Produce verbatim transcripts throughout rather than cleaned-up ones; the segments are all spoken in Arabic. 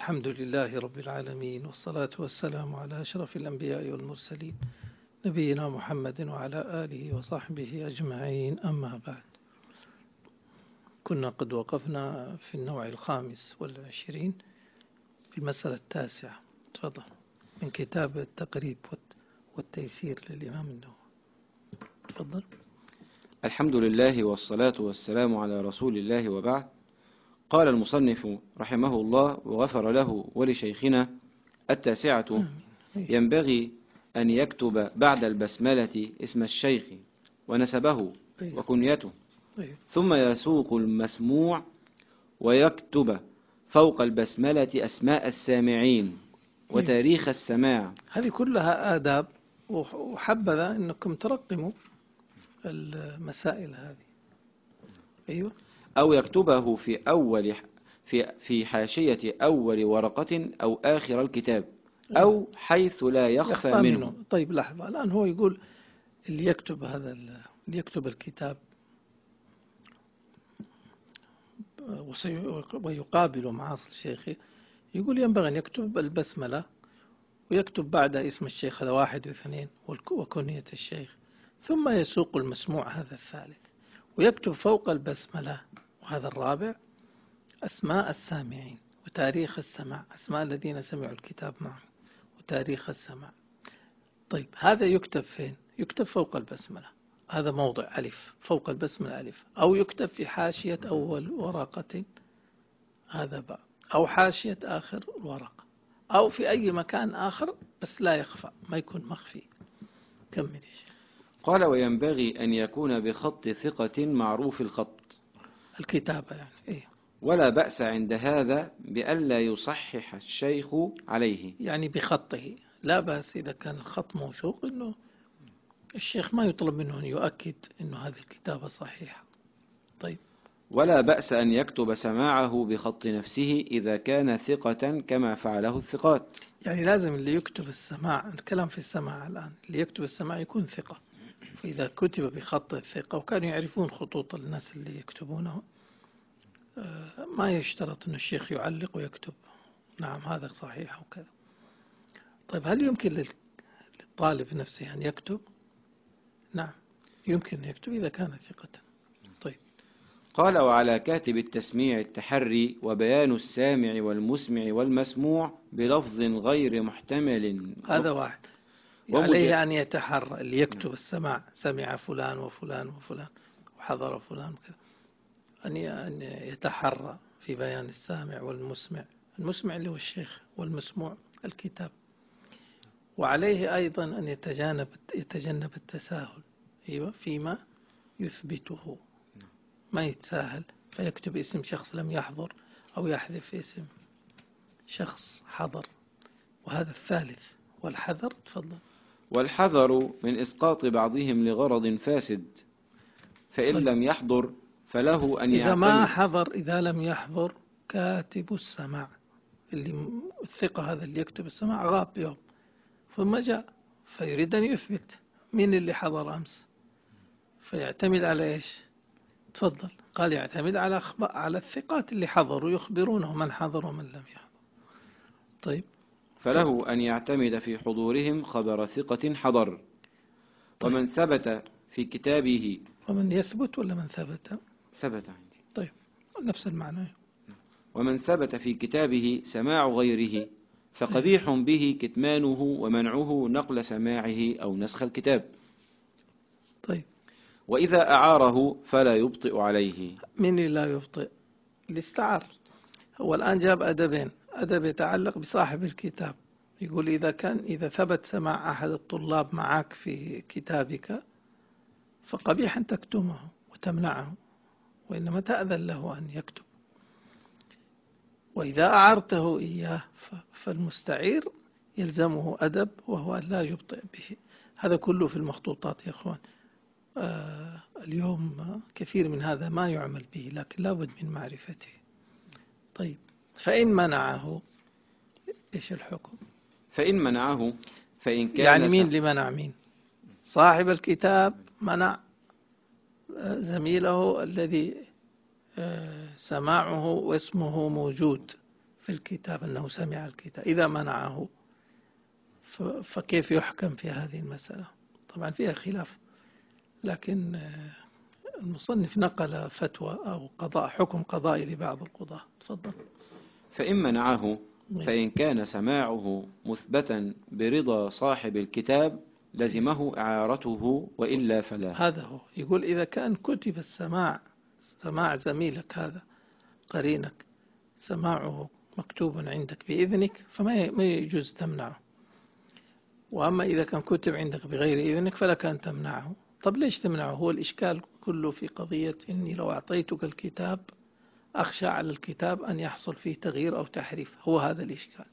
الحمد لله رب العالمين، والصلاة والسلام على أشرف الأنبياء والمرسلين نبينا محمد وعلى آله وصحبه أجمعين، أما بعد. كنا قد وقفنا في النوع الخامس والعشرين في المسألة التاسعة. تفضل، من كتاب التقريب والتيسير للإمام النووي. تفضل. الحمد لله والصلاة والسلام على رسول الله، وبعد. قال المصنف رحمه الله وغفر له ولشيخنا: التاسعة: ينبغي أن يكتب بعد البسملة اسم الشيخ ونسبه وكنيته، ثم يسوق المسموع ويكتب فوق البسملة أسماء السامعين وتاريخ السماع. هذه كلها آداب، وحبذا أنكم ترقموا المسائل هذه. أيوة. أو يكتبه في أول في في حاشية أول ورقة أو آخر الكتاب، أو حيث لا يخفى, يخفى منه. منه. طيب لحظة، الآن هو يقول اللي يكتب هذا اللي يكتب الكتاب ويقابل مع أصل شيخه، يقول ينبغي أن يكتب البسملة ويكتب بعد اسم الشيخ هذا واحد واثنين وكنية الشيخ، ثم يسوق المسموع هذا الثالث، ويكتب فوق البسملة وهذا الرابع أسماء السامعين وتاريخ السماع، أسماء الذين سمعوا الكتاب معه وتاريخ السماع. طيب هذا يكتب فين؟ يكتب فوق البسملة، هذا موضع ألف، فوق البسملة ألف، أو يكتب في حاشية أول ورقة، هذا باء، أو حاشية آخر ورقة، أو في أي مكان آخر بس لا يخفى، ما يكون مخفي. كمل يا شيخ. قال: وينبغي أن يكون بخط ثقة معروف الخط، الكتابة يعني. إيه؟ ولا بأس عند هذا بألا يصحح الشيخ عليه، يعني بخطه لا بأس إذا كان الخط موثوق، إنه الشيخ ما يطلب منه أن يؤكد إنه هذه الكتابة صحيحة. طيب. ولا بأس أن يكتب سماعه بخط نفسه إذا كان ثقة كما فعله الثقات. يعني لازم اللي يكتب السماع، الكلام في السماع الآن، اللي يكتب السماع يكون ثقة، فإذا كتب بخط الثقة، وكانوا يعرفون خطوط الناس اللي يكتبونه، ما يشترط أن الشيخ يعلق ويكتب نعم هذا صحيح وكذا. طيب هل يمكن للطالب نفسه أن يكتب؟ نعم يمكن أن يكتب إذا كان ثقة. طيب. قال: وعلى كاتب التسميع التحري وبيان السامع والمسمع والمسموع بلفظ غير محتمل. هذا واحد عليه أن يتحرى، اللي يكتب السماع سمع فلان وفلان وفلان وحضر فلان كذا، أن يتحرى في بيان السامع والمسمع، المسمع اللي هو الشيخ والمسموع الكتاب. وعليه أيضا أن يتجنب يتجنب التساهل، أيوة، فيما يثبته، ما يتساهل فيكتب اسم شخص لم يحضر أو يحذف اسم شخص حضر. وهذا الثالث. والحذر. تفضل. والحذر من إسقاط بعضهم لغرض فاسد، فإن طيب. لم يحضر فله أن إذا يعتمد. ما حضر، إذا لم يحضر كاتب السماع، اللي الثقة هذا اللي يكتب السماع غاب يوم ثم جاء فيريد أن يثبت مين اللي حضر أمس، فيعتمد على إيش؟ تفضل. قال يعتمد على على الثقات اللي حضروا يخبرونه من حضر ومن لم يحضر. طيب. فله أن يعتمد في حضورهم خبر ثقة حضر. طيب. ومن ثبت في كتابه. ومن يثبت ولا من ثبت؟ ثبت عندي. طيب نفس المعنى. ومن ثبت في كتابه سماع غيره فقبيح به كتمانه ومنعه نقل سماعه أو نسخ الكتاب. طيب. وإذا أعاره فلا يبطئ عليه. من لا يبطئ؟ اللي استعار. هو الآن جاب أدبين، أدب يتعلق بصاحب الكتاب، يقول إذا كان إذا ثبت سماع أحد الطلاب معك في كتابك فقبيح أن تكتمه وتمنعه، وإنما تأذن له أن يكتب. وإذا أعرته إياه فالمستعير يلزمه أدب، وهو لا يبطئ به. هذا كله في المخطوطات يا أخوان. آه اليوم كثير من هذا ما يعمل به، لكن لا بد من معرفته. طيب. فإن منعه إيش الحكم؟ فإن منعه فإن كان يعني مين اللي منع مين؟ صاحب الكتاب منع زميله الذي سماعه واسمه موجود في الكتاب أنه سمع الكتاب، إذا منعه فكيف يحكم في هذه المسألة؟ طبعا فيها خلاف، لكن المصنف نقل فتوى أو قضاء حكم قضائي لبعض القضاة. تفضل. فإن منعه فإن كان سماعه مثبتا برضا صاحب الكتاب لزمه إعارته وإلا فلا. هذا هو يقول إذا كان كتب السماع، سماع زميلك هذا قرينك سماعه مكتوب عندك بإذنك فما يجوز تمنعه، وأما إذا كان كتب عندك بغير إذنك فلك أن تمنعه. طب ليش تمنعه؟ هو الإشكال كله في قضية إني لو أعطيتك الكتاب أخشى على الكتاب أن يحصل فيه تغيير أو تحريف، هو هذا الإشكال.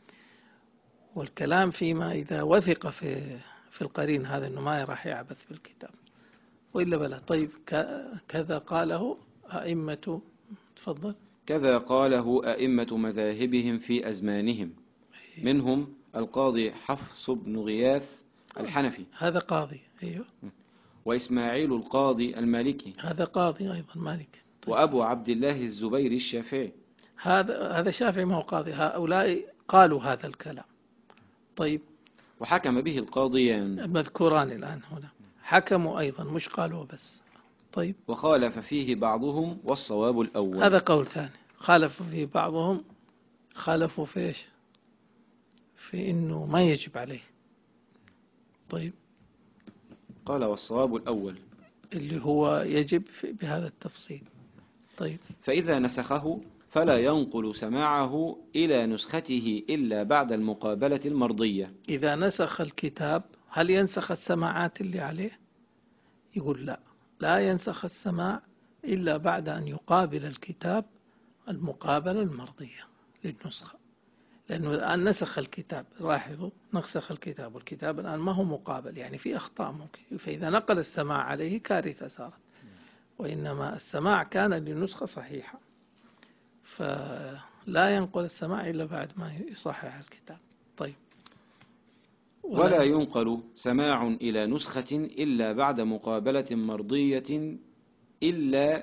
والكلام فيما إذا وثق في في القرين هذا أنه ما راح يعبث بالكتاب وإلا بلا. طيب كذا قاله أئمة، تفضل. كذا قاله أئمة مذاهبهم في أزمانهم، منهم القاضي حفص بن غياث الحنفي، هذا قاضي، أيوه. وإسماعيل القاضي المالكي، هذا قاضي أيضا مالك. طيب. وأبو عبد الله الزبيري الشافعي، هذا هذا شافعي ما هو قاضي. هؤلاء قالوا هذا الكلام. طيب. وحكم به القاضيان مذكوران الآن هنا، حكموا أيضا مش قالوا بس. طيب. وخالف فيه بعضهم والصواب الأول. هذا قول ثاني، خالف فيه بعضهم، خالفوا في إيش؟ في إنه ما يجب عليه. طيب. قال والصواب الأول اللي هو يجب بهذا التفصيل. طيب. فإذا نسخه فلا ينقل سماعه إلى نسخته إلا بعد المقابلة المرضية. إذا نسخ الكتاب هل ينسخ السماعات اللي عليه؟ يقول لا، لا ينسخ السماع إلا بعد أن يقابل الكتاب المقابلة المرضية للنسخة، لأنه الآن نسخ الكتاب. لاحظوا، نسخ الكتاب والكتاب الآن ما هو مقابل، يعني في أخطاء ممكن، فإذا نقل السماع عليه كارثة صارت، وإنما السماع كان للنسخة صحيحة، فلا ينقل السماع إلا بعد ما يصحح الكتاب. طيب. ولا, ولا ينقل سماع إلى نسخة إلا بعد مقابلة مرضية إلا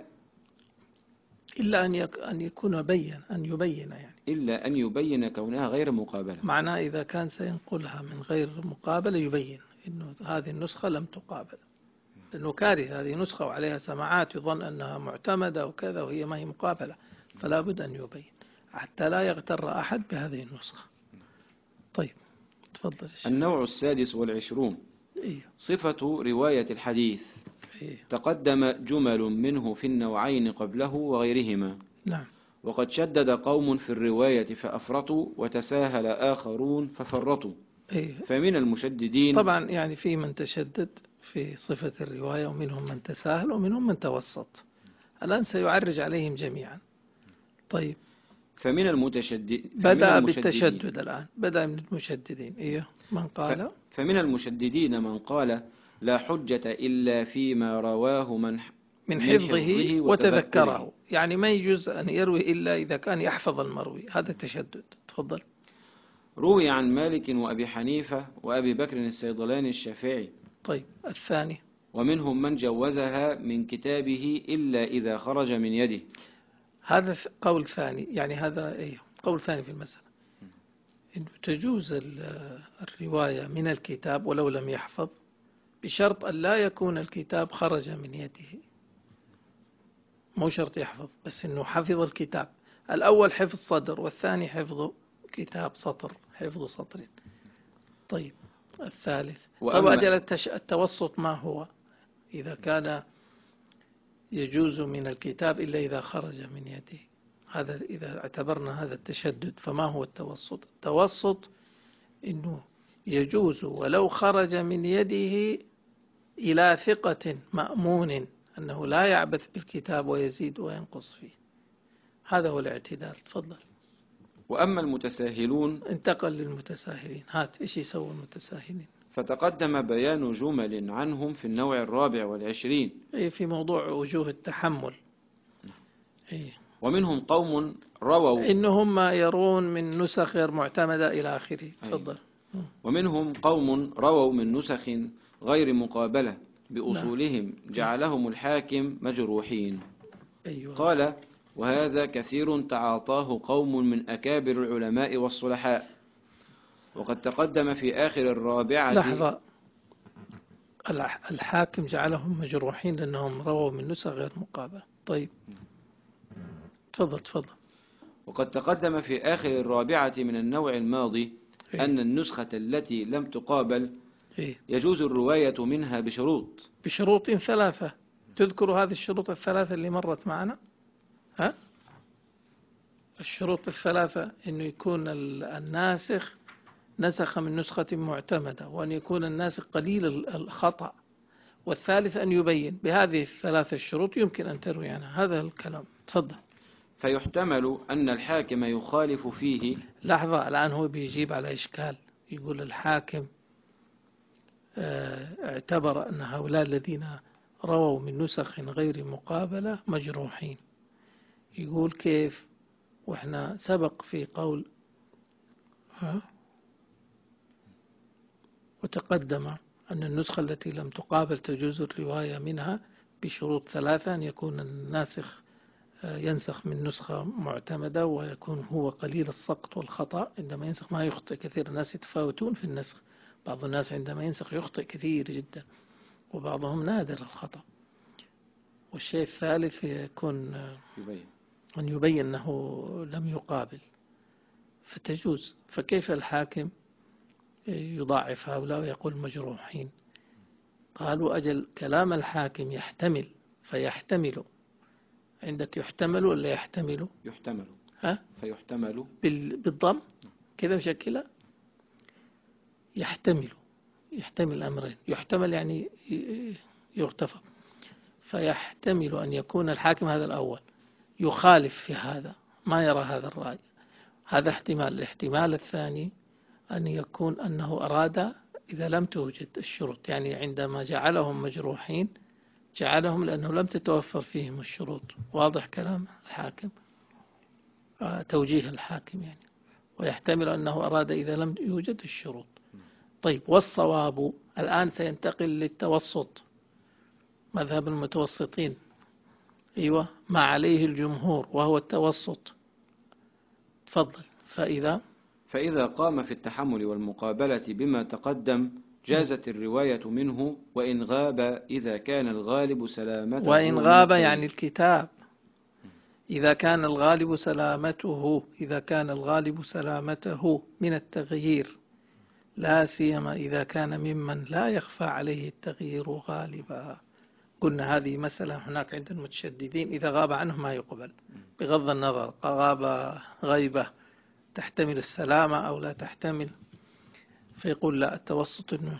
إلا أن أن يكون بين أن يبين يعني إلا أن يبين كونها غير مقابلة. معناه إذا كان سينقلها من غير مقابلة يبين إنه هذه النسخة لم تقابل، لأنه كارثة، هذه نسخة وعليها سماعات يظن أنها معتمدة وكذا وهي ما هي مقابلة، فلا بد أن يبين حتى لا يغتر أحد بهذه النسخة. طيب تفضل. النوع السادس والعشرون. إيه؟ صفة رواية الحديث. إيه؟ تقدم جمل منه في النوعين قبله وغيرهما. نعم. وقد شدد قوم في الرواية فأفرطوا وتساهل آخرون ففرطوا. إيه؟ فمن المشددين طبعا يعني في من تشدد في صفة الرواية ومنهم من تساهل ومنهم من توسط، الآن سيعرج عليهم جميعا. طيب. فمن المتشدد بدأ بالتشدد الآن، بدأ من المشددين. إيه؟ من قال فمن المشددين من قال لا حجة إلا فيما رواه من من حفظه وتذكره، يعني ما يجوز أن يروي إلا إذا كان يحفظ المروي، هذا التشدد. تفضل. روي عن مالك وأبي حنيفة وأبي بكر الصيدلاني الشافعي. طيب. الثاني. ومنهم من جوزها من كتابه إلا إذا خرج من يده. هذا قول ثاني، يعني هذا إيه؟ قول ثاني في المسألة، إنه تجوز الرواية من الكتاب ولو لم يحفظ، بشرط أن لا يكون الكتاب خرج من يده، مو شرط يحفظ، بس إنه حفظ الكتاب. الأول حفظ صدر والثاني حفظ كتاب سطر، حفظ سطر. طيب. الثالث. طب أجل التوسط ما هو؟ إذا كان يجوز من الكتاب إلا إذا خرج من يده، هذا إذا اعتبرنا هذا التشدد، فما هو التوسط؟ التوسط إنه يجوز ولو خرج من يده إلى ثقة مأمون أنه لا يعبث بالكتاب ويزيد وينقص فيه، هذا هو الاعتدال. تفضل. وأما المتساهلون. انتقل للمتساهلين. هات إيش يسوي المتساهلين؟ فتقدم بيان جمل عنهم في النوع الرابع والعشرين. أي في موضوع وجوه التحمل. أي. ومنهم قوم رووا إنهم يرون من نسخ غير معتمدة إلى آخره. تفضل. ومنهم قوم رووا من نسخ غير مقابلة بأصولهم جعلهم الحاكم مجروحين. أيوة. قال وهذا كثير تعاطاه قوم من أكابر العلماء والصلحاء. وقد تقدم في آخر الرابعة. لحظة، الحاكم جعلهم مجروحين لأنهم رووا من نسخ غير مقابلة. طيب تفضل تفضل. وقد تقدم في آخر الرابعة من النوع الماضي إيه؟ أن النسخة التي لم تقابل إيه؟ يجوز الرواية منها بشروط. بشروط ثلاثة. تذكر هذه الشروط الثلاثة اللي مرت معنا؟ ها؟ الشروط الثلاثة أنه يكون الناسخ نسخ من نسخة معتمدة، وأن يكون الناسخ قليل الخطأ، والثالث أن يبين. بهذه الثلاثة الشروط يمكن أن تروي عنها. هذا الكلام. تفضل. فيحتمل أن الحاكم يخالف فيه. لحظة، الآن هو بيجيب على إشكال. يقول الحاكم اعتبر أن هؤلاء الذين رووا من نسخ غير مقابلة مجروحين. يقول كيف وإحنا سبق في قول ها وتقدم أن النسخة التي لم تقابل تجوز الرواية منها بشروط ثلاثة: أن يكون الناسخ ينسخ من نسخة معتمدة، ويكون هو قليل السقط والخطأ. عندما ينسخ ما يخطئ كثير. الناس يتفاوتون في النسخ، بعض الناس عندما ينسخ يخطئ كثير جدا، وبعضهم نادر الخطأ. والشيء الثالث يكون يبين. أن يبين أنه لم يقابل، فتجوز. فكيف الحاكم يضاعف هؤلاء ويقول مجروحين؟ قالوا أجل كلام الحاكم يحتمل، فيحتمل. عندك يحتمل ولا يحتمل؟ يحتمل. ها؟ فيحتمل بالضم كذا وشكله. يحتمل يحتمل أمرين. يحتمل يعني يغتفر. فيحتمل أن يكون الحاكم هذا الأول يخالف في هذا، ما يرى هذا الرأي. هذا احتمال. الاحتمال الثاني أن يكون أنه أراد إذا لم توجد الشروط، يعني عندما جعلهم مجروحين جعلهم لأنه لم تتوفر فيهم الشروط. واضح كلام الحاكم؟ آه توجيه الحاكم يعني. ويحتمل أنه أراد إذا لم يوجد الشروط. طيب، والصواب الآن سينتقل للتوسط، مذهب المتوسطين. أيوة، ما عليه الجمهور وهو التوسط. تفضل. فإذا فإذا قام في التحمل والمقابلة بما تقدم جازت الرواية منه، وإن غاب إذا كان الغالب سلامته. وإن غاب يعني الكتاب. إذا كان الغالب سلامته إذا كان الغالب سلامته من التغيير، لا سيما إذا كان ممن لا يخفى عليه التغيير غالبا. قلنا هذه مسألة هناك عند المتشددين، إذا غاب عنه ما يقبل بغض النظر غاب غيبة تحتمل السلامة أو لا تحتمل. فيقول لا، التوسط إنه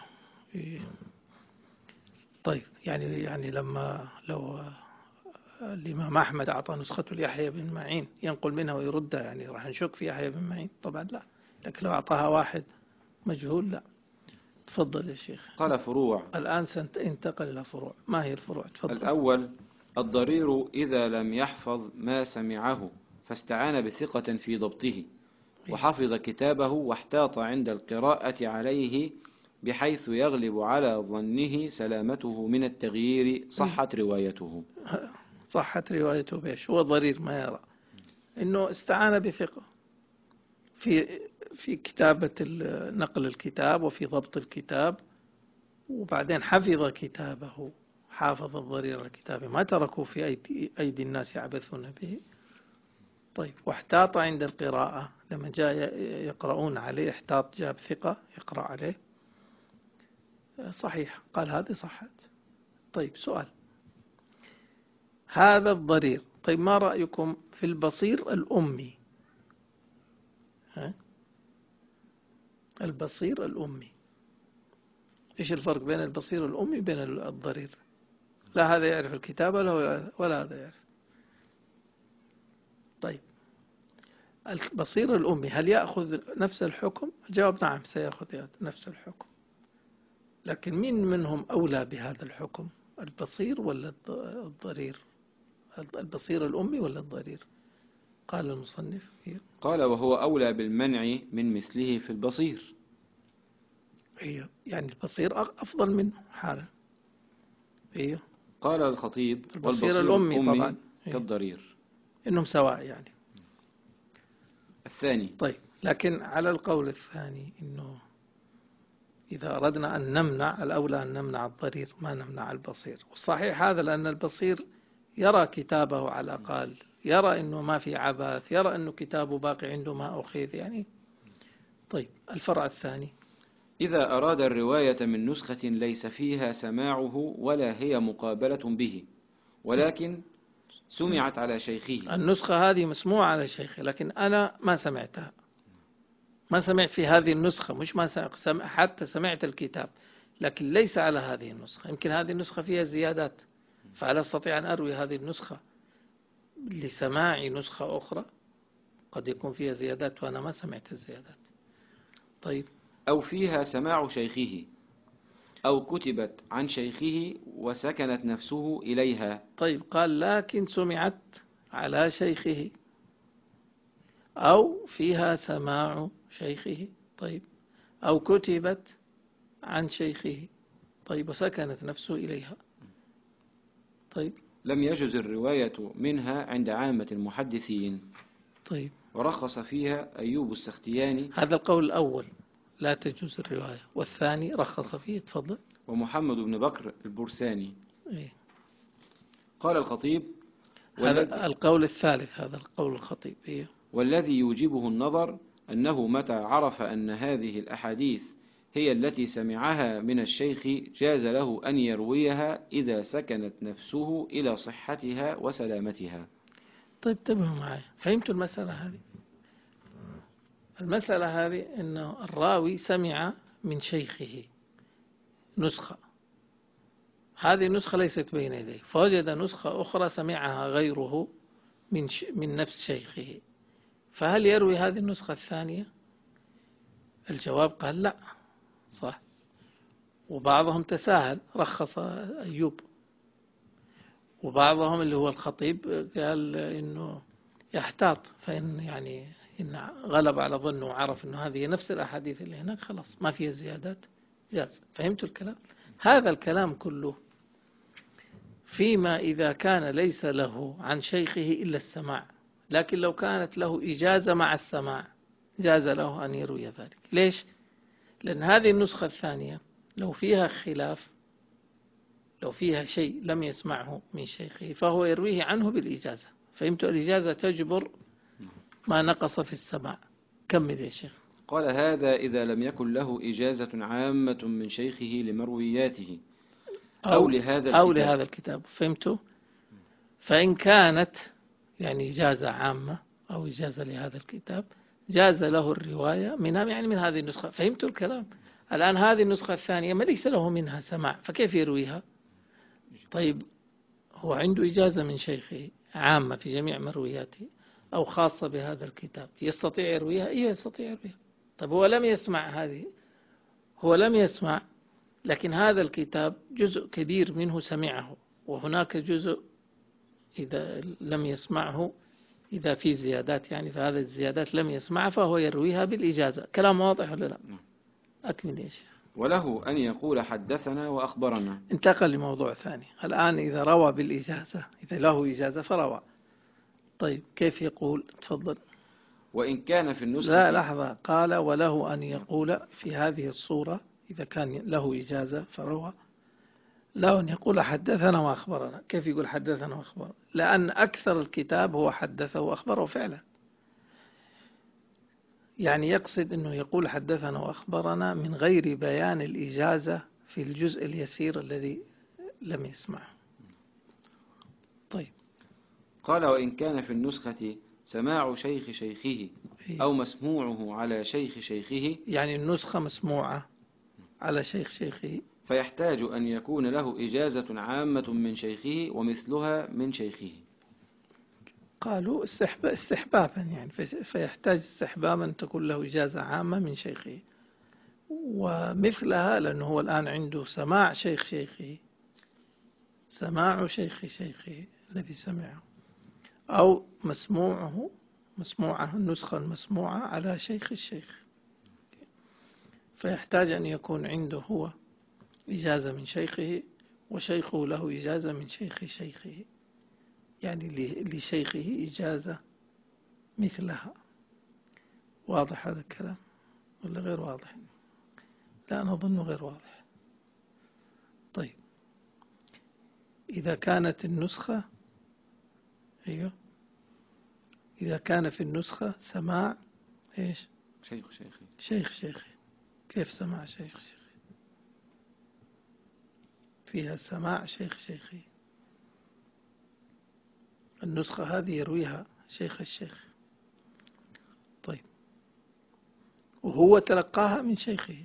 طيب. يعني يعني لما لو الإمام أحمد أعطى نسخته ليحيى بن معين ينقل منها ويردها، يعني راح نشك في يحيى بن معين؟ طبعا لا. لكن لو أعطاها واحد مجهول لا. تفضل يا شيخ. قال فروع. الآن سننتقل إلى فروع. ما هي الفروع؟ تفضل. الأول: الضرير إذا لم يحفظ ما سمعه فاستعان بثقة في ضبطه وحفظ كتابه واحتاط عند القراءة عليه بحيث يغلب على ظنه سلامته من التغيير، صحت روايته. صحت روايته بيش؟ هو ضرير ما يرى إنه استعان بثقة في في كتابة نقل الكتاب وفي ضبط الكتاب، وبعدين حفظ كتابه. حافظ الضرير الكتاب، ما تركوا في أيدي, أيدي الناس يعبثون به. طيب، واحتاط عند القراءة، لما جاء يقرؤون عليه احتاط، جاب ثقة يقرأ عليه. صحيح، قال هذه صحت. طيب، سؤال: هذا الضرير، طيب ما رأيكم في البصير الأمي؟ ها؟ البصير الأمي، إيش الفرق بين البصير الأمي وبين الضرير؟ لا هذا يعرف الكتاب ولا هذا يعرف. طيب، البصير الأمي هل يأخذ نفس الحكم؟ الجواب نعم، سيأخذ نفس الحكم. لكن مين منهم أولى بهذا الحكم، البصير ولا الضرير؟ البصير الأمي ولا الضرير؟ قال المصنف فيه. قال: وهو أولى بالمنع من مثله في البصير. أيوه، يعني البصير أفضل منه حالا. أيوه. قال الخطيب: البصير والبصير الأمي الأمي طبعا كالضرير. إنهم سواء يعني. الثاني. طيب، لكن على القول الثاني إنه إذا أردنا أن نمنع، الأولى أن نمنع الضرير ما نمنع البصير. والصحيح هذا، لأن البصير يرى كتابه على الأقل، يرى أنه ما في عبث، يرى أنه كتابه باقي عنده ما أخذ يعني. طيب، الفرع الثاني: إذا أراد الرواية من نسخة ليس فيها سماعه ولا هي مقابلة به، ولكن سمعت على شيخه. النسخة هذه مسموعة على شيخه، لكن أنا ما سمعتها، ما سمعت في هذه النسخة، مش ما سمع، حتى سمعت الكتاب لكن ليس على هذه النسخة. يمكن هذه النسخة فيها زيادات، فلا أستطيع أن أروي هذه النسخة لسماع نسخة أخرى قد يكون فيها زيادات وأنا ما سمعت الزيادات. طيب، أو فيها سماع شيخه، أو كتبت عن شيخه وسكنت نفسه إليها. طيب، قال لكن سمعت على شيخه أو فيها سماع شيخه، طيب، أو كتبت عن شيخه، طيب، وسكنت نفسه إليها. طيب، لم يجز الرواية منها عند عامة المحدثين. طيب، ورخص فيها أيوب السختياني. هذا القول الأول لا تجوز الرواية، والثاني رخص فيه. تفضل. ومحمد بن بكر البرساني. إيه؟ قال الخطيب: هذا القول الثالث، هذا القول الخطيب. إيه؟ والذي يوجبه النظر أنه متى عرف أن هذه الأحاديث هي التي سمعها من الشيخ جاز له أن يرويها إذا سكنت نفسه إلى صحتها وسلامتها. طيب، انتبهوا معي، فهمتوا المسألة هذه؟ المسألة هذه أنه الراوي سمع من شيخه نسخة، هذه النسخة ليست بين يديه، فوجد نسخة أخرى سمعها غيره من من نفس شيخه، فهل يروي هذه النسخة الثانية؟ الجواب قال لا، صح. وبعضهم تساهل رخص أيوب، وبعضهم اللي هو الخطيب قال إنه يحتاط، فإن يعني إن غلب على ظنه وعرف إنه هذه نفس الأحاديث اللي هناك خلاص ما فيها زيادات جاز. فهمتوا الكلام؟ هذا الكلام كله فيما إذا كان ليس له عن شيخه إلا السماع، لكن لو كانت له إجازة مع السماع جاز له أن يروي ذلك. ليش؟ لأن هذه النسخة الثانية لو فيها خلاف، لو فيها شيء لم يسمعه من شيخه فهو يرويه عنه بالإجازة. فهمتوا؟ الإجازة تجبر ما نقص في السماع. كمل يا شيخ. قال: هذا إذا لم يكن له إجازة عامة من شيخه لمروياته أو, أو لهذا الكتاب. أو لهذا الكتاب. فهمتوا؟ فإن كانت يعني إجازة عامة أو إجازة لهذا الكتاب جاز له الرواية منها، يعني من هذه النسخة. فهمتوا الكلام؟ الآن هذه النسخة الثانية ما ليس له منها سماع، فكيف يرويها؟ طيب، هو عنده إجازة من شيخه عامة في جميع مروياته أو خاصة بهذا الكتاب، يستطيع يرويها؟ إيه، يستطيع يرويها. طيب، هو لم يسمع هذه، هو لم يسمع، لكن هذا الكتاب جزء كبير منه سمعه، وهناك جزء إذا لم يسمعه، إذا في زيادات يعني، فهذا الزيادات لم يسمع فهو يرويها بالإجازة. كلام واضح ولا لا؟ أكمل يا شيخ. وله أن يقول حدثنا وأخبرنا. انتقل لموضوع ثاني الآن. إذا روى بالإجازة، إذا له إجازة فروى، طيب كيف يقول؟ تفضل. وإن كان في النسخة. لا، لحظة، قال وله أن يقول في هذه الصورة إذا كان له إجازة فروى، له أن يقول حدثنا وأخبرنا. كيف يقول حدثنا وأخبرنا؟ لأن أكثر الكتاب هو حدثه وأخبره فعلا، يعني يقصد أنه يقول حدثنا وأخبرنا من غير بيان الإجازة في الجزء اليسير الذي لم يسمعه. طيب، قال: وإن كان في النسخة سماع شيخ شيخه أو مسموعه على شيخ شيخه، يعني النسخة مسموعة على شيخ شيخه، فيحتاج أن يكون له إجازة عامة من شيخه ومثلها من شيخه. قالوا استحباب استحبابا يعني، فيحتاج استحبابا أن تكون له إجازة عامة من شيخه ومثلها، لأنه هو الآن عنده سماع شيخ شيخه، سماع شيخ شيخه الذي سمعه، أو مسموعه مسموعة النسخة المسموعة على شيخ الشيخ، فيحتاج أن يكون عنده هو إجازة من شيخه وشيخه له إجازة من شيخ شيخه. يعني لشيخه إجازة مثلها. واضح هذا الكلام ولا غير واضح؟ لا، أنا أظنه غير واضح. طيب، إذا كانت النسخة أيوه إذا كان في النسخة سماع إيش؟ شيخ شيخي. شيخ شيخي. كيف سماع شيخ شيخي؟ فيها سماع شيخ شيخي. النسخة هذه يرويها شيخ الشيخ. طيب، وهو تلقاها من شيخه،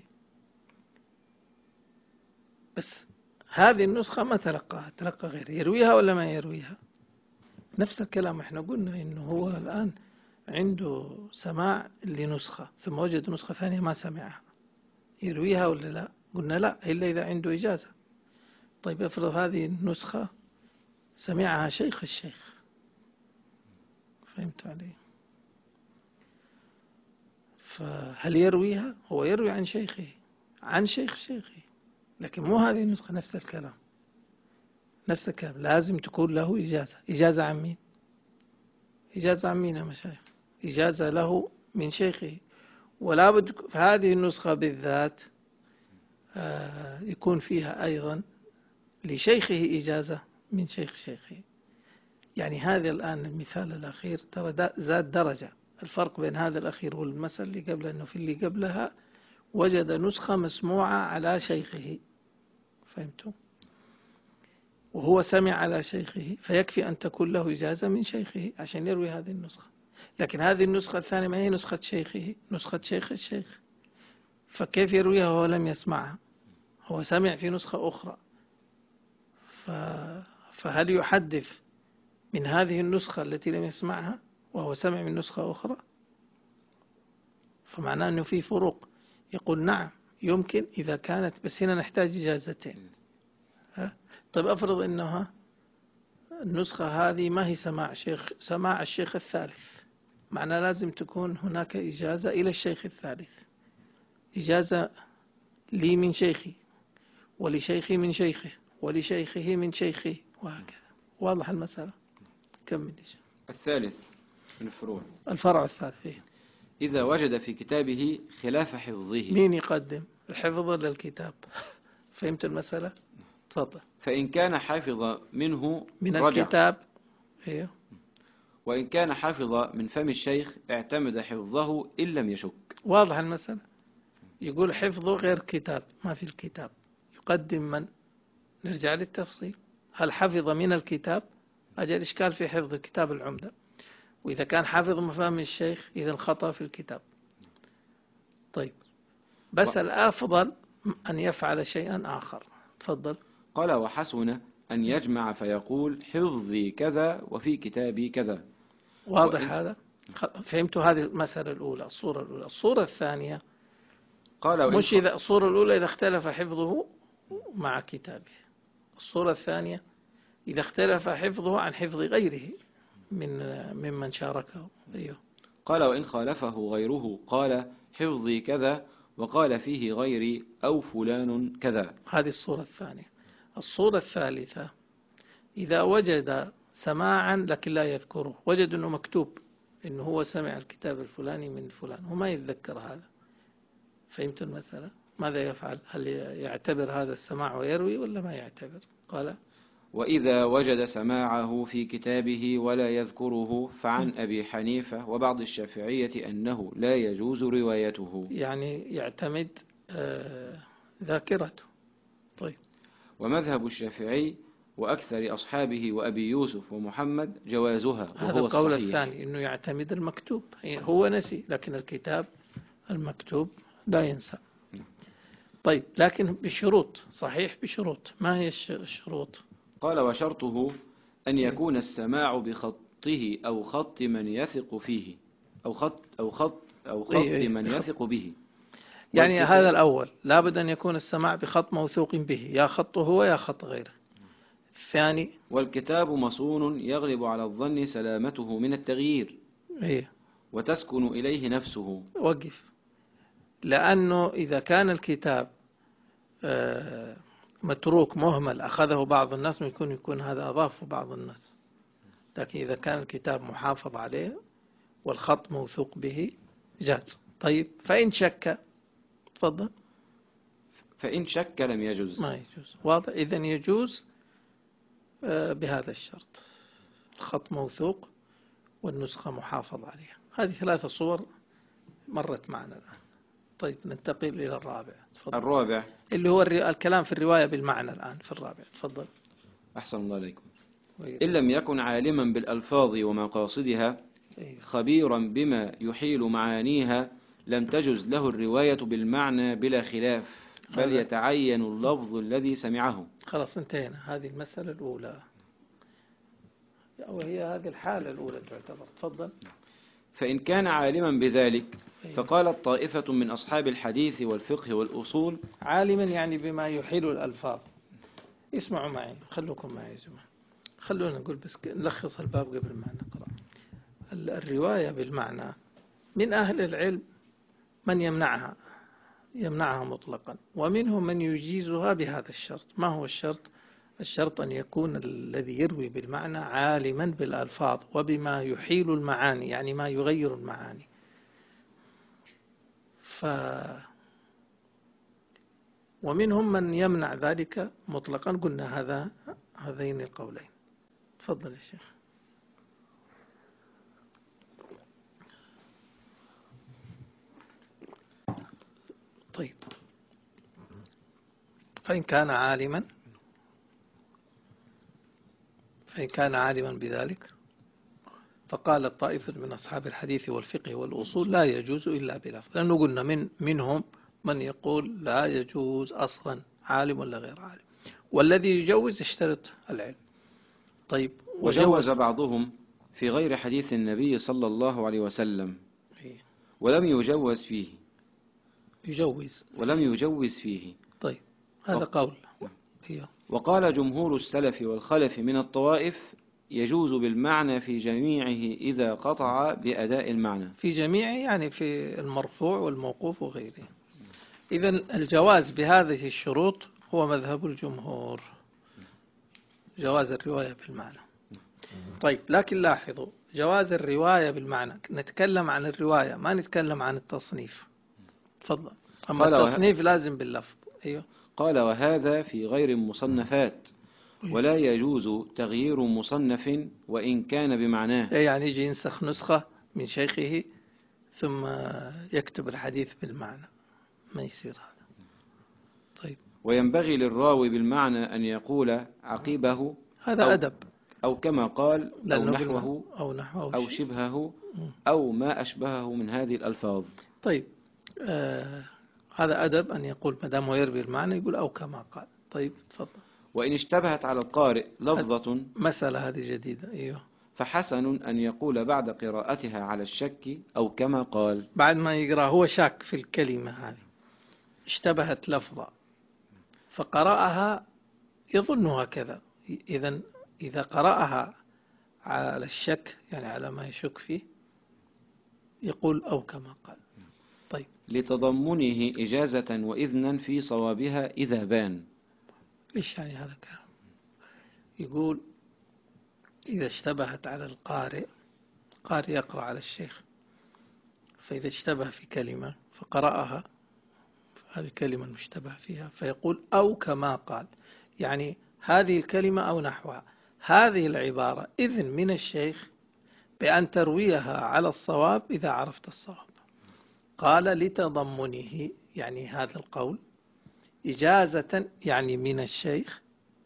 بس هذه النسخة ما تلقاها، تلقى غيره. يرويها ولا ما يرويها؟ نفس الكلام. احنا قلنا إنه هو الآن عنده سماع لنسخة، ثم وجد نسخة ثانية ما سمعها، يرويها ولا لا؟ قلنا لا، إلا إذا عنده إجازة. طيب، افرض هذه النسخة سمعها شيخ الشيخ، فهمت علي؟ فهل يرويها؟ هو يروي عن شيخه، عن شيخ شيخه، لكن مو هذه النسخة. نفس الكلام، نفس الكلام. لازم تكون له إجازة. إجازة عن مين؟ إجازة عن مين يا مشايخ؟ إجازة له من شيخه. ولا بد في هذه النسخة بالذات يكون فيها أيضا لشيخه إجازة من شيخ شيخه. يعني هذا الآن المثال الأخير ترى زاد درجة. الفرق بين هذا الأخير والمثل اللي قبله أنه في اللي قبلها وجد نسخة مسموعة على شيخه، فهمتم؟ وهو سمع على شيخه، فيكفي أن تكون له إجازة من شيخه عشان يروي هذه النسخة. لكن هذه النسخة الثانية ما هي نسخة شيخه، نسخة شيخ الشيخ، فكيف يرويها وهو لم يسمعها؟ هو سمع في نسخة أخرى، فهل يحدث من هذه النسخة التي لم يسمعها وهو سمع من نسخة أخرى؟ فمعناه أنه في فروق. يقول نعم يمكن إذا كانت، بس هنا نحتاج إجازتين. طيب، أفرض أنها النسخة هذه ما هي سماع شيخ، سماع الشيخ الثالث، معناه لازم تكون هناك إجازة إلى الشيخ الثالث، إجازة لي من شيخي ولشيخي من شيخه ولشيخه من شيخه وهكذا. واضح المسألة؟ كمل. الثالث من الفروع. الفرع الثالث فيه. إذا وجد في كتابه خلاف حفظه. مين يقدم، الحفظ ولا الكتاب؟ فهمت المسألة؟ تفضل. فإن كان حافظ منه من رجع. الكتاب. ايوه. وإن كان حافظ من فم الشيخ اعتمد حفظه إن لم يشك. واضح المسألة. يقول حفظه غير كتاب، ما في الكتاب، يقدم من؟ نرجع للتفصيل. هل حفظ من الكتاب؟ أجل إشكال في حفظ كتاب العمدة. وإذا كان حافظ مفاهيم الشيخ إذا الخطأ في الكتاب. طيب، بس و... الأفضل أن يفعل شيئا آخر. تفضل. قال وحسن أن يجمع فيقول حفظي كذا وفي كتابي كذا. واضح وإن... هذا؟ فهمتوا هذه المسألة الأولى. الصورة الأولى. الصورة الثانية قال وإن... مش إذا الصورة الأولى إذا اختلف حفظه مع كتابه. الصورة الثانية إذا اختلف حفظه عن حفظ غيره من ممن شاركه. أيوه. قال وإن خالفه غيره قال حفظي كذا وقال فيه غيري أو فلان كذا. هذه الصورة الثانية. الصورة الثالثة إذا وجد سماعا لكن لا يذكره، وجد أنه مكتوب أنه هو سمع الكتاب الفلاني من فلان وما يتذكر هذا. فهمت المسألة؟ ماذا يفعل؟ هل يعتبر هذا السماع ويروي ولا ما يعتبر؟ قال وإذا وجد سماعه في كتابه ولا يذكره فعن أبي حنيفة وبعض الشافعية أنه لا يجوز روايته. يعني يعتمد آه ذاكرته. طيب. ومذهب الشافعي وأكثر أصحابه وأبي يوسف ومحمد جوازها، هذا وهو القول الصحيح. الثاني أنه يعتمد المكتوب. هو نسي لكن الكتاب المكتوب لا ينسى. طيب، لكن بشروط. صحيح بشروط. ما هي الشروط؟ قال وشرطه أن يكون السماع بخطه أو خط من يثق فيه أو خط أو خط أو خط من يثق به. يعني هذا الأول لابد أن يكون السماع بخط موثوق به، يا خطه هو يا خط غيره. الثاني والكتاب مصون يغلب على الظن سلامته من التغيير. إيه؟ وتسكن إليه نفسه. وقف. لأنه إذا كان الكتاب متروك مهمل أخذه بعض الناس، يكون يكون هذا أضاف بعض الناس. لكن إذا كان الكتاب محافظ عليه والخط موثوق به جاز. طيب فإن شك، تفضل. فإن شك لم يجوز. ما يجوز، واضح. إذن يجوز بهذا الشرط، الخط موثوق والنسخة محافظ عليها. هذه ثلاثة صور مرت معنا الآن. طيب ننتقل إلى الرابع. تفضل. الرابع اللي هو الكلام في الرواية بالمعنى الآن في الرابع. تفضل. أحسن الله عليكم. إن لم يكن عالما بالألفاظ ومقاصدها خبيرا بما يحيل معانيها لم تجز له الرواية بالمعنى بلا خلاف، بل يتعين اللفظ الذي سمعه. خلاص انتهينا. هذه المسألة الأولى، وهي هذه الحالة الأولى تعتبر. تفضل. فإن كان عالما بذلك فقالت طائفة من أصحاب الحديث والفقه والأصول. عالما يعني بما يحيل الألفاظ. اسمعوا معي، خلوكم معي يا جماعة، خلونا نقول بس نلخص الباب قبل ما نقرأ. الرواية بالمعنى من أهل العلم من يمنعها يمنعها مطلقا، ومنهم من يجيزها بهذا الشرط. ما هو الشرط؟ الشرط أن يكون الذي يروي بالمعنى عالما بالألفاظ وبما يحيل المعاني، يعني ما يغير المعاني. ف ومنهم من يمنع ذلك مطلقا. قلنا هذا هذين القولين. تفضل يا شيخ. طيب فإن كان عالما فإن كان عالما بذلك فقال الطائفة من أصحاب الحديث والفقه والأصول لا يجوز إلا بلفظ، لأنه قلنا من منهم من يقول لا يجوز أصلا عالم ولا غير عالم، والذي يجوز يشترط العلم. طيب وجوز بعضهم في غير حديث النبي صلى الله عليه وسلم ولم يجوز فيه يجوز ولم يجوز فيه. طيب هذا و... قول. وقال جمهور السلف والخلف من الطوائف يجوز بالمعنى في جميعه إذا قطع بأداء المعنى. في جميعه يعني في المرفوع والموقوف وغيره. إذن الجواز بهذه الشروط هو مذهب الجمهور، جواز الرواية بالمعنى. طيب لكن لاحظوا، جواز الرواية بالمعنى نتكلم عن الرواية، ما نتكلم عن التصنيف. تفضل. أما التصنيف وه... لازم باللفظ. أيوه. قال وهذا في غير المصنفات، ولا يجوز تغيير مصنف وإن كان بمعناه. يعني يجي ينسخ نسخة من شيخه ثم يكتب الحديث بالمعنى، ما يصير هذا. طيب. وينبغي للراوي بالمعنى أن يقول عقيبه هذا أو أدب، أو كما قال أو نحوه أو, نحوه أو شبهه أو ما أشبهه من هذه الألفاظ. طيب آه هذا أدب أن يقول ما دام هو يروي المعنى يقول أو كما قال. طيب تفضل. وإن اشتبهت على القارئ لفظة، مسألة هذه جديدة. أيوه. فحسن أن يقول بعد قراءتها على الشك أو كما قال. بعد ما يقرأ هو شاك في الكلمة هذه، اشتبهت لفظة فقرأها يظنها كذا، إذن إذا قرأها على الشك يعني على ما يشك فيه يقول أو كما قال. طيب. لتضمنه إجازة وإذنا في صوابها إذا بان. إيش يعني هذا الكلام؟ يقول إذا اشتبهت على القارئ، قارئ يقرأ على الشيخ، فإذا اشتبه في كلمة فقرأها، هذه الكلمة المشتبه فيها، فيقول أو كما قال، يعني هذه الكلمة أو نحوها. هذه العبارة إذن من الشيخ بأن ترويها على الصواب إذا عرفت الصواب. قال لتضمنه يعني هذا القول، إجازة يعني من الشيخ،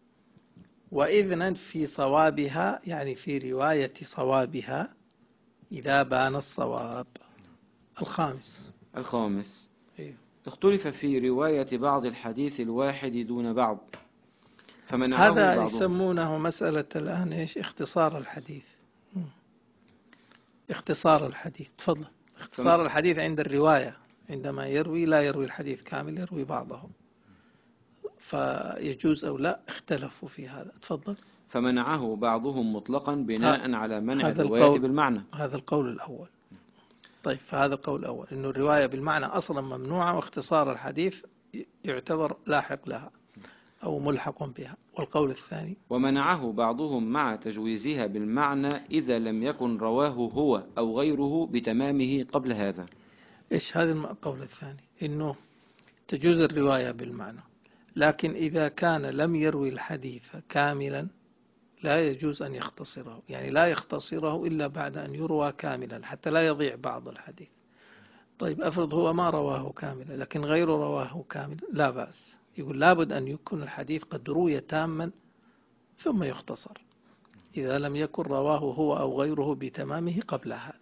وإذنا في صوابها يعني في رواية صوابها إذا بان الصواب. الخامس الخامس إيه؟ اختلف في رواية بعض الحديث الواحد دون بعض، فمنعه هذا بعضهم. يسمونه مسألة الآن إيش؟ اختصار الحديث. اختصار الحديث. تفضل. اختصار فم... الحديث عند الرواية، عندما يروي لا يروي الحديث كامل، يروي بعضه، فيجوز أو لا، اختلفوا في هذا. تفضل. فمنعه بعضهم مطلقا بناء ها... على منع الرواية بالمعنى. هذا القول الأول. طيب فهذا القول الأول إنه الرواية بالمعنى أصلا ممنوعة، واختصار الحديث يعتبر لاحق لها. أو ملحق بها. والقول الثاني ومنعه بعضهم مع تجويزها بالمعنى إذا لم يكن رواه هو أو غيره بتمامه قبل هذا. إيش هذا القول الثاني؟ إنه تجوز الرواية بالمعنى، لكن إذا كان لم يروي الحديث كاملا لا يجوز أن يختصره، يعني لا يختصره إلا بعد أن يروى كاملا حتى لا يضيع بعض الحديث. طيب أفرض هو ما رواه كاملا لكن غيره رواه كاملا، لا بأس، يقول لابد أن يكون الحديث قد روي تاما ثم يختصر إذا لم يكن رواه هو أو غيره بتمامه قبل هذا.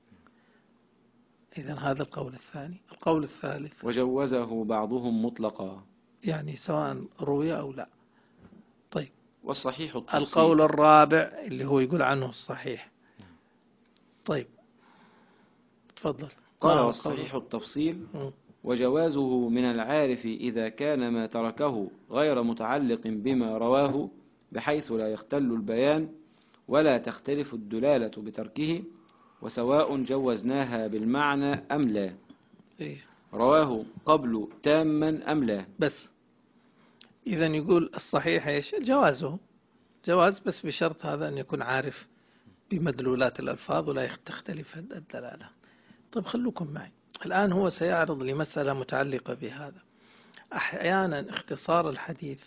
إذن هذا القول الثاني. القول الثالث وجوزه بعضهم مطلقا، يعني سواء روي أو لا. طيب والصحيح التفصيل. القول الرابع اللي هو يقول عنه الصحيح. طيب تفضل. قال والصحيح التفصيل، م. وجوازه من العارف إذا كان ما تركه غير متعلق بما رواه بحيث لا يختل البيان ولا تختلف الدلالة بتركه، وسواء جوزناها بالمعنى أم لا، إيه؟ رواه قبل تاما أم لا. بس إذن يقول الصحيح إيش؟ جوازه جواز، بس بشرط هذا أن يكون عارف بمدلولات الألفاظ ولا تختلف الدلالة. طيب خلوكم معي الآن، هو سيعرض لي مسألة متعلقة بهذا. أحيانا اختصار الحديث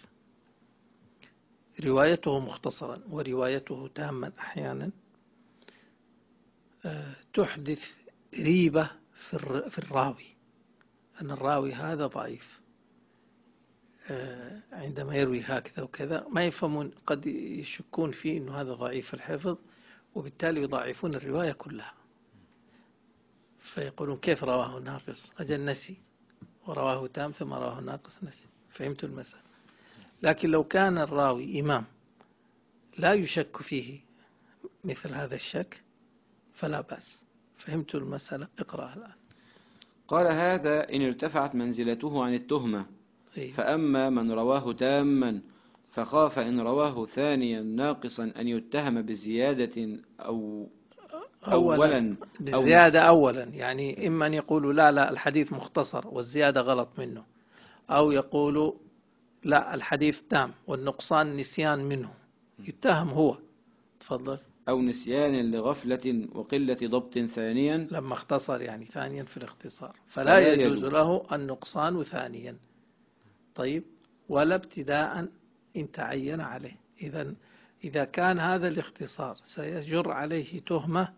روايته مختصرا وروايته تاما أحيانا تحدث ريبة في الراوي، أن الراوي هذا ضعيف عندما يروي هكذا وكذا، ما يفهمون، قد يشكون فيه أنه هذا ضعيف الحفظ وبالتالي يضاعفون الرواية كلها، فيقولون كيف رواه ناقص أجل نسي، ورواه تام ثم رواه ناقص نسي. فهمت المسألة؟ لكن لو كان الراوي إمام لا يشك فيه مثل هذا الشك فلا بأس. فهمت المسألة؟ اقرأ الآن. قال هذا إن ارتفعت منزلته عن التهمة. أيوه. فأما من رواه تاما فخاف إن رواه ثانيا ناقصا أن يتهم بزيادة أو أولا, أولا بالزيادة أولا، يعني إما أن يقولوا لا لا الحديث مختصر والزيادة غلط منه، أو يقولوا لا الحديث تام والنقصان نسيان منه، يتهم هو. تفضل. أو نسيان لغفلة وقلة ضبط ثانيا، لما اختصر يعني ثانيا في الاختصار، فلا يجوز يدو. له النقصان ثانيا. طيب، ولا ابتداء إن تعين عليه. إذا إذا كان هذا الاختصار سيجر عليه تهمة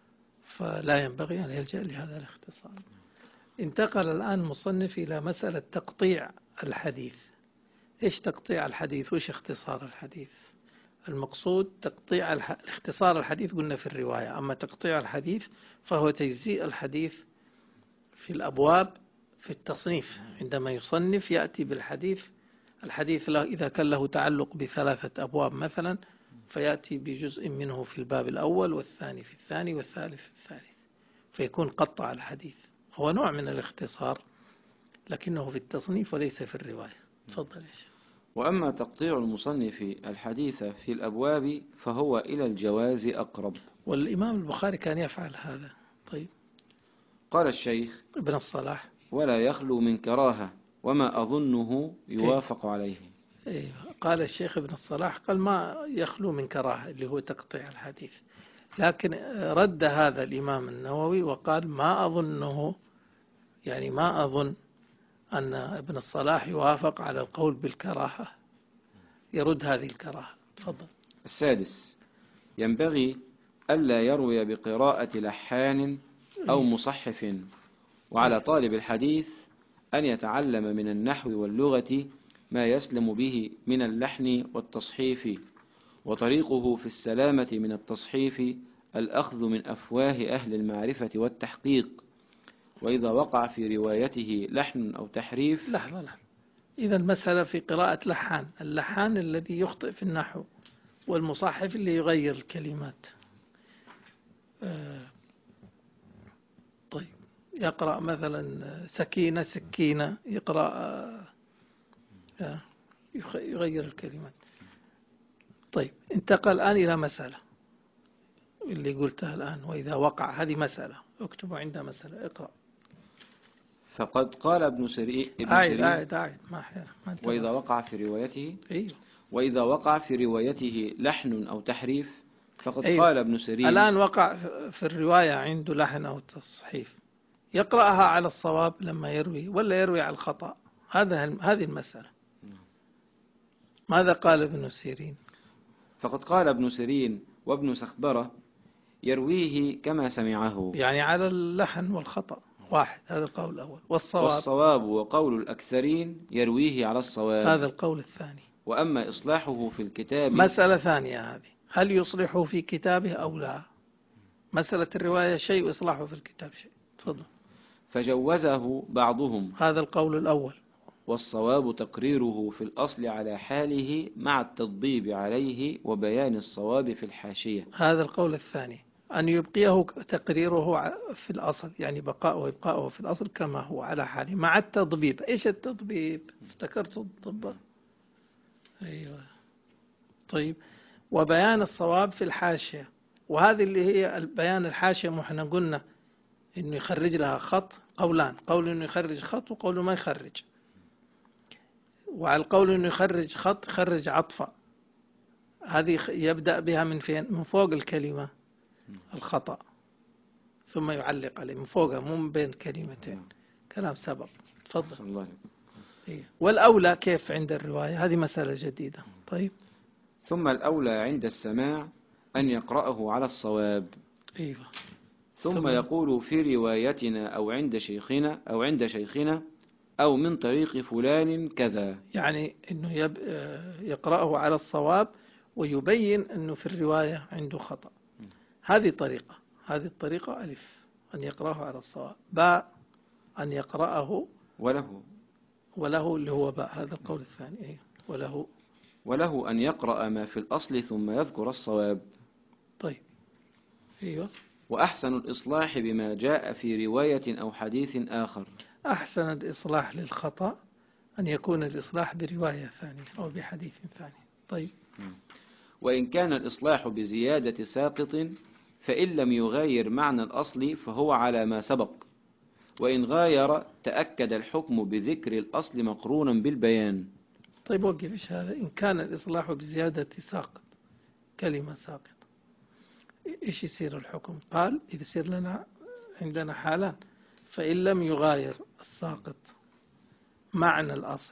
فلا ينبغي أن يلجأ لهذا الاختصار. انتقل الآن مصنف إلى مسألة تقطيع الحديث. إيش تقطيع الحديث وإيش اختصار الحديث؟ المقصود تقطيع الح... اختصار الحديث قلنا في الرواية، أما تقطيع الحديث فهو تجزيء الحديث في الأبواب في التصنيف. عندما يصنف يأتي بالحديث، الحديث له إذا كان له تعلق بثلاثة أبواب مثلا فيأتي بجزء منه في الباب الأول والثاني في الثاني والثالث في الثالث، فيكون قطع الحديث. هو نوع من الاختصار لكنه في التصنيف وليس في الرواية. تفضل يا شيخ. وأما تقطيع المصنف الحديث في الأبواب فهو إلى الجواز أقرب، والإمام البخاري كان يفعل هذا. طيب. قال الشيخ ابن الصلاح ولا يخلو من كراهة وما أظنه يوافق إيه؟ عليه. إيه؟ قال الشيخ ابن الصلاح قال ما يخلو من كراهة اللي هو تقطيع الحديث، لكن رد هذا الإمام النووي وقال ما أظنه، يعني ما أظن أن ابن الصلاح يوافق على القول بالكراهة، يرد هذه الكراهة. تفضل. السادس ينبغي ألا يروي بقراءة لحان أو مصحف، وعلى طالب الحديث أن يتعلم من النحو واللغة ما يسلم به من اللحن والتصحيف، وطريقه في السلامة من التصحيف الأخذ من أفواه أهل المعرفة والتحقيق، وإذا وقع في روايته لحن أو تحريف. لحظة لحظة، إذا المسألة في قراءة لحان، اللحان الذي يخطئ في النحو، والمصحف اللي يغير الكلمات. آه طيب، يقرأ مثلا سكينة سكينة، يقرأ آه يغير الكلمات. طيب، انتقل الآن إلى مسألة اللي قلتها الآن، وإذا وقع، هذه مسألة اكتبوا عندها مسألة. اقرأ. فقد قال ابن سيرين ابن أعد سيرين أعد أعد ما حي- ما انتبه. وإذا وقع في روايته أيوه وإذا وقع في روايته لحن أو تحريف فقد أيوه. قال ابن سيرين الآن وقع في الرواية عنده لحن أو تصحيف، يقرأها على الصواب لما يروي ولا يروي على الخطأ؟ هذا هذه المسألة. ماذا قال ابن سيرين؟ فقد قال ابن سيرين وابن سخبرة يرويه كما سمعه، يعني على اللحن والخطأ واحد، هذا القول الأول. والصواب والصواب وقول الأكثرين يرويه على الصواب، هذا القول الثاني. وأما إصلاحه في الكتاب مسألة ثانية هذه، هل يصلحه في كتابه أو لا؟ مسألة الرواية شيء وإصلاحه في الكتاب شيء. تفضل. فجوزه بعضهم، هذا القول الأول. والصواب تقريره في الأصل على حاله مع التضبيب عليه وبيان الصواب في الحاشية. هذا القول الثاني، أن يبقيه تقريره في الأصل، يعني بقاءه وإبقاؤه في الأصل كما هو على حاله مع التضبيب. إيش التضبيب؟ افتكرت الضبة. أيوة. طيب، وبيان الصواب في الحاشية، وهذه اللي هي بيان الحاشية. ما احنا قلنا إنه يخرج لها خط، قولان، قول إنه يخرج خط وقول ما يخرج. وعلى القول إنه يخرج خط يخرج عطفة، هذه يبدأ بها من فين؟ من فوق الكلمة الخطأ ثم يعلق عليه من فوقها، مو من بين كلمتين. كلام سبق. تفضل. الله. إيه. والأولى كيف عند الرواية؟ هذه مسألة جديدة. طيب. ثم الأولى عند السماع أن يقرأه على الصواب. أيوة. ثم, ثم يقول في روايتنا أو عند شيخنا أو عند شيخنا أو من طريق فلان كذا، يعني أنه يب... يقرأه على الصواب ويبين أنه في الرواية عنده خطأ. هذه طريقة، هذه الطريقة ألف، أن يقرأه على الصواب. باء، أن يقرأه وله وله اللي هو باء، هذا القول الثاني. أيه. وله وله أن يقرأ ما في الأصل ثم يذكر الصواب. طيب. أيوة. وأحسن الإصلاح بما جاء في رواية أو حديث آخر. أحسن الإصلاح للخطأ أن يكون الإصلاح برواية ثانية أو بحديث ثاني. طيب. وإن كان الإصلاح بزيادة ساقط فإن لم يغاير معنى الأصل فهو على ما سبق، وإن غاير تأكد الحكم بذكر الأصل مقرونا بالبيان. طيب وقف إيش هذا؟ إن كان الإصلاح بزيادة ساقط، كلمة ساقط، إيش يصير الحكم؟ قال إذا يصير لنا عندنا حالان، فإن لم يغاير الساقط معنى الأصل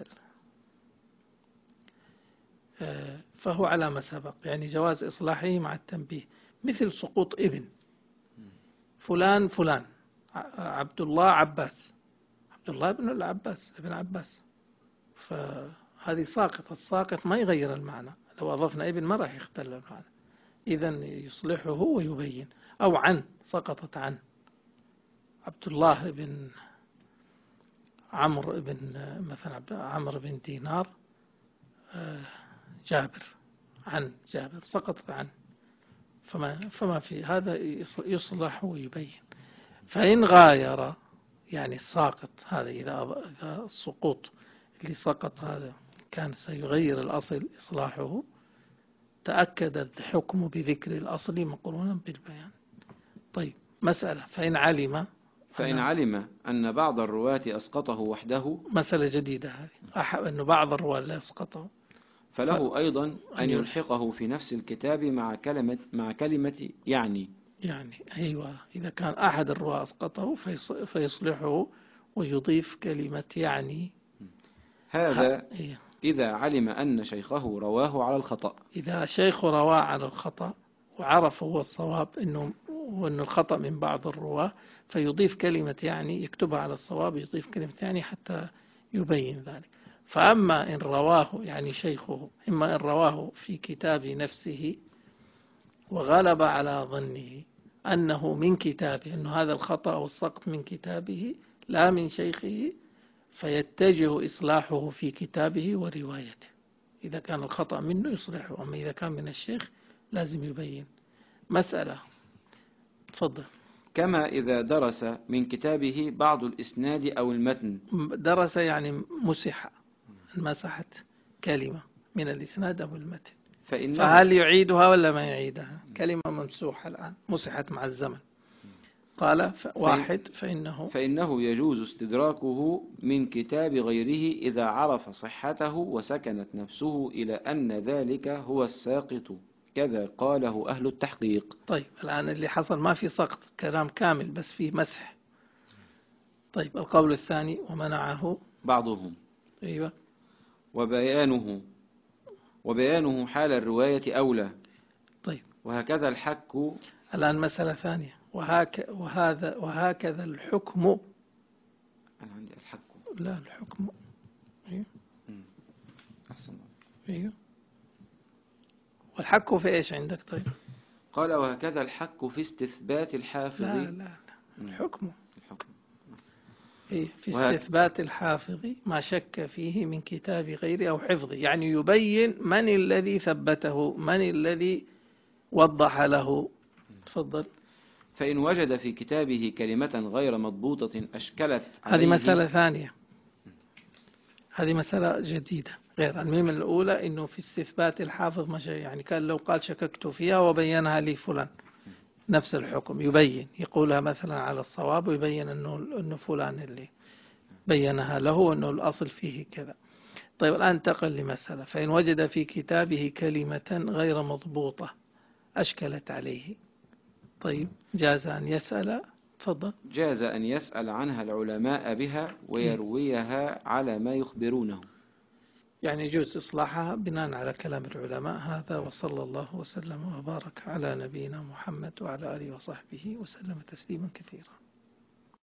فهو على ما سبق، يعني جواز إصلاحه مع التنبيه. مثل سقوط ابن فلان فلان، عبد الله عباس، عبد الله ابن العباس ابن عباس، فهذه ساقط. الساقط ما يغير المعنى، لو أضفنا ابن ما راح يختل المعنى، إذن يصلحه ويبين. أو عن، سقطت عن، عبد الله بن عمرو بن مثلا عمرو بن دينار جابر، عن جابر، سقطت عن، فما فما في هذا يصلح ويبين. فإن غاير، يعني الساقط هذا إذا السقوط اللي سقط هذا كان سيغير الأصل إصلاحه، تأكد الحكم بذكر الأصل مقرونا بالبيان. طيب، مسألة فإن علم فإن علم أن بعض الرواة أسقطه وحده، مسألة جديدة هذه، أن بعض الرواة لا أسقطه، فله ف... أيضا أن يلحقه في نفس الكتاب مع كلمة مع كلمة يعني. يعني أيوة، إذا كان أحد الرواة أسقطه فيصلحه ويضيف كلمة يعني. هذا ها... إيه. إذا علم أن شيخه رواه على الخطأ. إذا شيخ رواه على الخطأ وعرف هو الصواب إنه وأن الخطأ من بعض الرواة، فيضيف كلمة يعني، يكتبها على الصواب، يضيف كلمة يعني حتى يبين ذلك. فأما إن رواه يعني شيخه، إما إن رواه في كتاب نفسه وغلب على ظنه أنه من كتابه، أنه هذا الخطأ أو السقط من كتابه لا من شيخه، فيتجه إصلاحه في كتابه وروايته. إذا كان الخطأ منه يصلحه، أما إذا كان من الشيخ لازم يبين. مسألة. تفضل. كما إذا درس من كتابه بعض الإسناد أو المتن. درس يعني مسح، مسحت كلمة من الإسناد أو المتن، فهل يعيدها ولا ما يعيدها؟ كلمة ممسوحة الآن مسحت مع الزمن، قال واحد فإنه فإنه يجوز استدراكه من كتاب غيره إذا عرف صحته وسكنت نفسه إلى أن ذلك هو الساقط، كذا قاله أهل التحقيق. طيب الآن اللي حصل ما في سقط، كلام كامل بس في مسح. طيب القول الثاني ومنعه بعضهم. أيوة. وبيانه وبيانه حال الرواية أولى. طيب وهكذا الحك. الآن مسألة ثانية، وهك وهذا وهكذا الحكم. أنا عندي الحك. لا الحكم. أيوة. أحسن. أيوة. والحك في إيش عندك؟ طيب قال وهكذا الحك في استثبات الحافظ. لا لا, لا. الحكم. الحكم. إيه في وهك... استثبات الحافظ ما شك فيه من كتاب غيره أو حفظه، يعني يبين من الذي ثبته، من الذي وضح له. تفضل. فإن وجد في كتابه كلمة غير مضبوطة أشكلت عليه. هذه مسألة ثانية، هذه مسألة جديدة غير المهم الأولى، إنه في استثبات الحافظ ما شيء، يعني كان لو قال شككت فيها وبينها لي فلان نفس الحكم، يبين يقولها مثلا على الصواب ويبين أنه, إنه فلان اللي بينها له أنه الأصل فيه كذا. طيب الآن انتقل لمسألة، فإن وجد في كتابه كلمة غير مضبوطة أشكلت عليه، طيب جاز أن يسأل. تفضل. جاز أن يسأل عنها العلماء بها ويرويها على ما يخبرونه، يعني يجوز إصلاحها بناء على كلام العلماء. هذا وصلى الله وسلم وبارك على نبينا محمد وعلى آله وصحبه وسلم تسليما كثيرا.